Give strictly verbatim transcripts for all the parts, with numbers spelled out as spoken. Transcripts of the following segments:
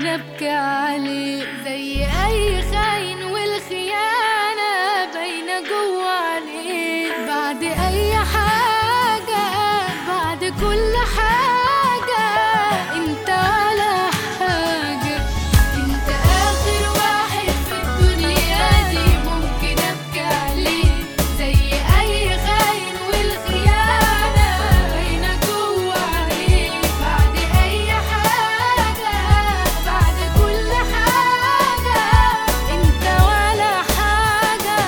ممكن ابكي عليه زي اي خاين، والخيانة باينة جوا عليه. بعد اي حاجة، بعد كل حاجة، انت ولا حاجة. انت اخر واحد في الدنيا دي ممكن ابكي عليه زي اي خاين، والخيانة باينة جوا عليه. بعد اي حاجة، بعد كل حاجة، انت ولا حاجة.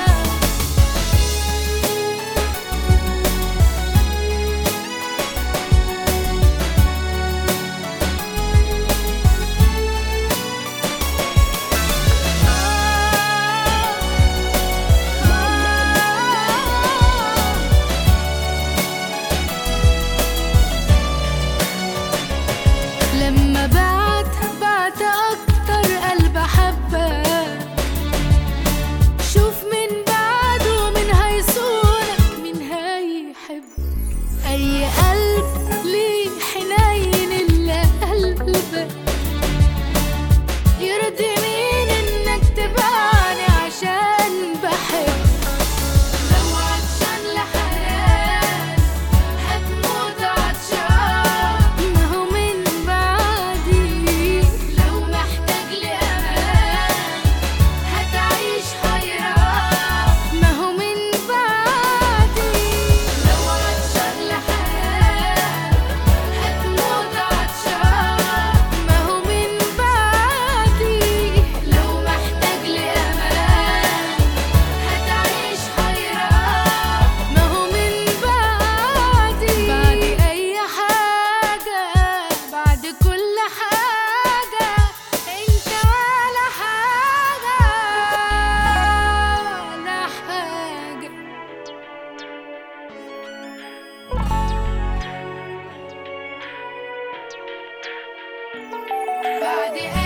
لما بعت بعت اكتر قلب حبك، شوف من بعده من هيصونك من هيحبك. اي قلب ليه حنين الا قلبك، يرضي مين انك تبعني عشان بحبك. لو عطشان لحنان هتموت عطشان، ما هو من بعدي. لو محتاج لأمان هتعيش حيران، ما هو من بعدي. لو عطشان لحنان هتموت عطشان، ما هو من بعدي. لو محتاج لأمان هتعيش حيران، ما هو من بعدي. بعد أي حاجة، بعد كل حاجة، انت ولا حاجة ولا حاجة. بعد